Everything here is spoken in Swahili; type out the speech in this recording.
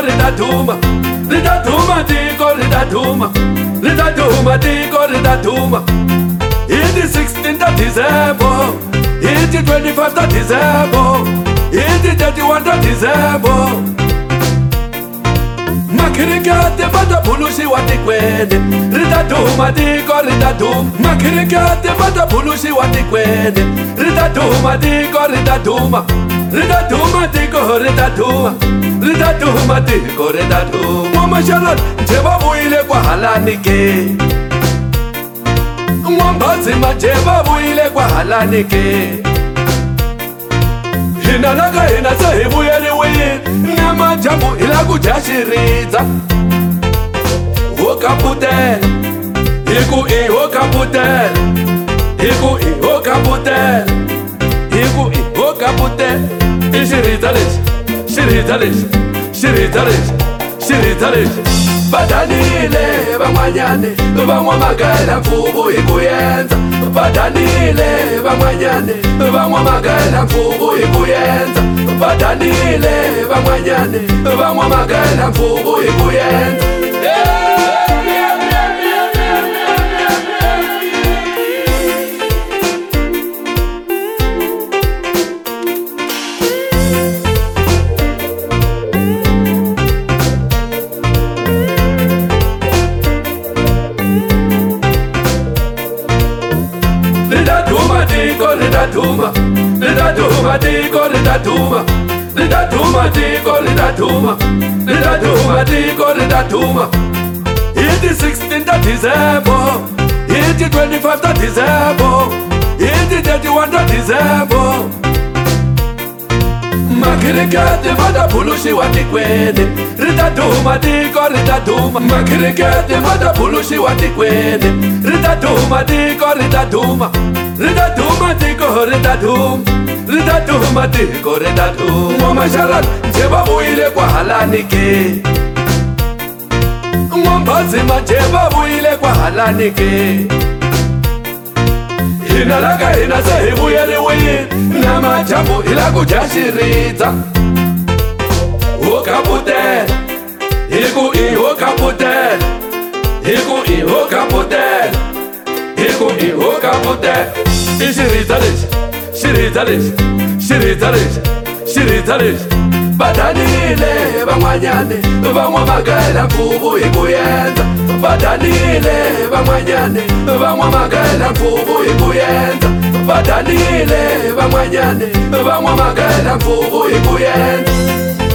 ridaduma, ridaduma tiko ridaduma, ridaduma tiko ridaduma. It's the 16th of December, it's the 21st of December, it's the 31st of December. Makirikate bada pulushi watikwene, ridaduma tiko ridaduma. Makirikate bada pulushi watikwene, ridaduma tiko ridaduma, ridaduma tiko ridaduma, ridaduma tiko ridaduma. Mama Sharon, jeba buile kwa halanike. Mwambazi majeba buile kwa halanike. Hina laga hina sahibu yaliwe, nama jabu ila kujashiriza. Wokaputel, iku i wokaputel, iku i wokaputel, iku i wokaputel. Ishiritalish, shiritalish, shiritalish, shiritalish. Badanile bamanyane bamwa magala mfubu ikuyenza. Badanile bamanyane bamwa magala mfubu ikuyenza. Badanile bamanyane bamwa magala mfubu ikuyenza. Ridaduma, ridaduma tiko ridaduma, ridaduma tiko ridaduma, ridaduma tiko ridaduma. It's the 16th of December, it's the 21st of December, it's the 31st of December. Makirikate bada pulushi watikwene, ridaduma tiko ridaduma. Makirikate bada pulushi watikwene, ridaduma tiko ridaduma, ridaduma tiko ridaduma, ridaduma tiko ridaduma. Mama Sharon, jeba buile kwa halanike. Mwambazi majeba buile kwa halanike. Hina laga hina sahibu yaliwe, nama jabu ila kujashiriza. Wokaputel, iku i wokaputel, iku i wokaputel, iku i wokaputel. Ishiritalish, shiritalish, shiritalish, shiritalish. Badanile bamanyane bamwa magala mfubu ikuyenza. Badanile bamanyane bamwa magala mfubu ikuyenza. Badanile bamanyane bamwa magala mfubu ikuyenza.